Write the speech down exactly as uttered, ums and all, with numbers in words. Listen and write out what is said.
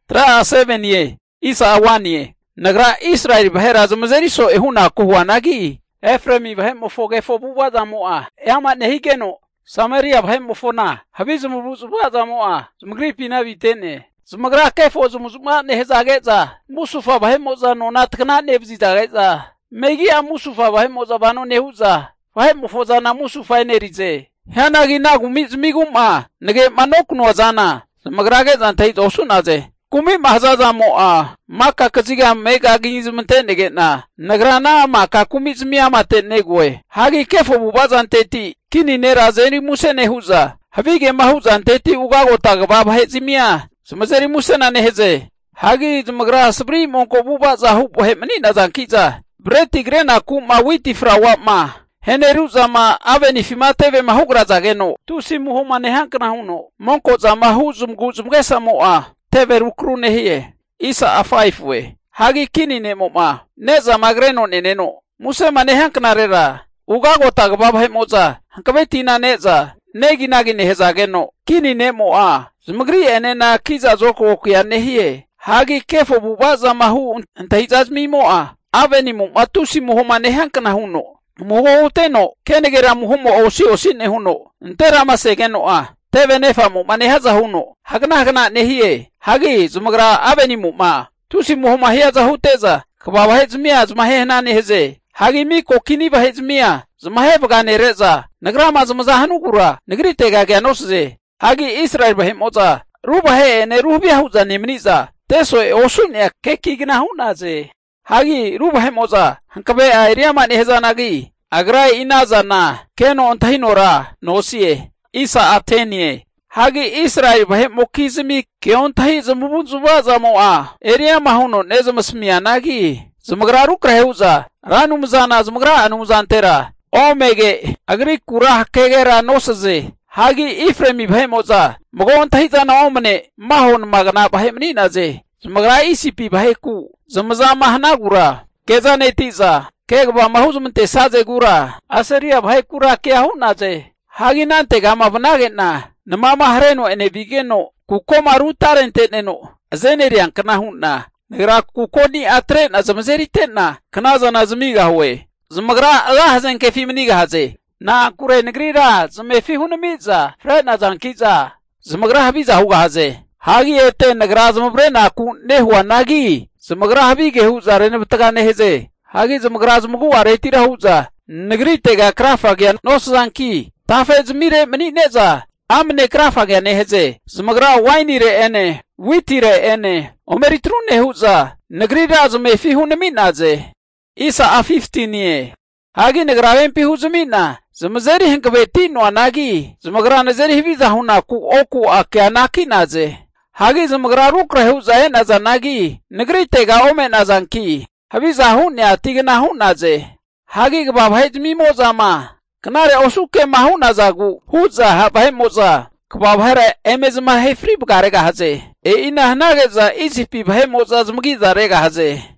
Tra seven ye. Isa one ye. Nagra Israel bahera zamazeri so ehuna kuhuanagi. Efremi bahe mofoge fobuwa zamoa. Eama nehigeno. Samaria bahe mofona. Habizu mubuzuwa zamoa. Zumagri pina vitene. Zumagra kefo zumuzuma nehezageza. Musufa bahe moza nona tkana nebzizageza. Megi a musufa bahe moza bano nehuza. Bahe mofoza na musufa enerize. Hanagi nagu mizmiguma. Nege manokno zana. Zumagrage zantai zosunaze. Kumi mahazaza moa. Maka kaziga mega gizmente negena. Nagrana maka kumi zmia mate negwe. Hagi kefo bubazan teti. Kini nera zeni muse nehuza. Havige mahuzan teti ugago tagabab hezimia. Sumazeri muse na neheze. Hagi zumagra sabri monko bubaza hupo hemani nazankiza. Breti grena kuma witi frawa ma. Heneruza ma aveni fima teve mahugra zageno. Tusi muhoma nehankna huno. Monko za mahuzum guzumgesa moa. Teve rukru nehie. Isa a five we. Hagi kini ne moma. Neza magreno neneno. Muse manehankna rera. Ugago tagabab he moza. Hankabetina neza. Negi nagi nehezageno. Kini ne moa. Zumagri enena kiza zoko kuya nehie. Hagi kefo bubaza mahu ntahizazmi moa. Aveni moma tusi muhoma nehankna huno. Muho uteno. Kenegera muhumo osi osi nehuno. Ntera masegeno a. Teve nefa moma nehaza huno. Hagna hagna nehie. Hagi zumagra aveni moma. Tusi muhoma hiaza huteza. Kababa hezmia zumahehna neheze. Hagi miko kiniba hezmia. Zumahebga nereza. Nagrama zumaza hanugura. Nagri tega gyanosze. Hagi Israel bahimoza. Ruba he ne rubia huza nemniza. Teso e osunya kekigna hunaze. Hagi ruba he moza. Hankabe airiama neheza nagi. Agrai inaza na. Keno ontahinora. Nosie. Isa atenie. Hagi Israel bahe mokizmi keontahi zamubunzuba zamoa. Eriama huno nezamasmia nagi. Zumagra kraheuza. Ranumzana zumagra anumzantera. Omege. Agri kurah kegera nosaze. Hagi Ifremi bahe moza. Magon tahizana omne. Mahon magana bahe mninaze. Zumagra isipi bahe ku. Zamaza mahna gura. Keza netiza. Kegba mahuzumte saze gura. Asaria bahe kura kya hunaze. Hagi nante gama banagena. Namama hareno ene bigeno. Kukoma rutarente neno. Zenerian kana hunna. Nagra kukoni atre na zamazeri tena. Kanaza na zamiga huwe. Zumagra Allah zen kefi mniga haze. Na kure negrira zamefi hunamiza. Fred na zankiza. Zumagra habiza huga haze. Hagi ete nagra zamabre na ku nehua nagi. Zumagra habige huza rene bataga neheze. Hagi zumagra zamagu aretira huza. Negri tega krafa gya nos zanki. Tafe zmire mani neza. Amne krafa gya neheze. Zumagra wainire ene. Witire ene. Omeritru nehuza. Negrira zamefi hunaminaze. Isa a fifteen ye. Hagi nagraven pi huzumina. Zamazeri hinkabeti no anagi. Zamagra nazeri hiviza huna ku oku akya naki naze. Hagi zamagra rukra huza e nazanagi. Nagri tega ome nazanki. Haviza hunya tigna hunaze. Hagi gababhajmi moza ma. Kanare osuke mahu nazagu. Huza habahe moza. Kababhara emezma hefri bukarega haze. E ina hanageza izipi bahe moza zmugiza rega haze.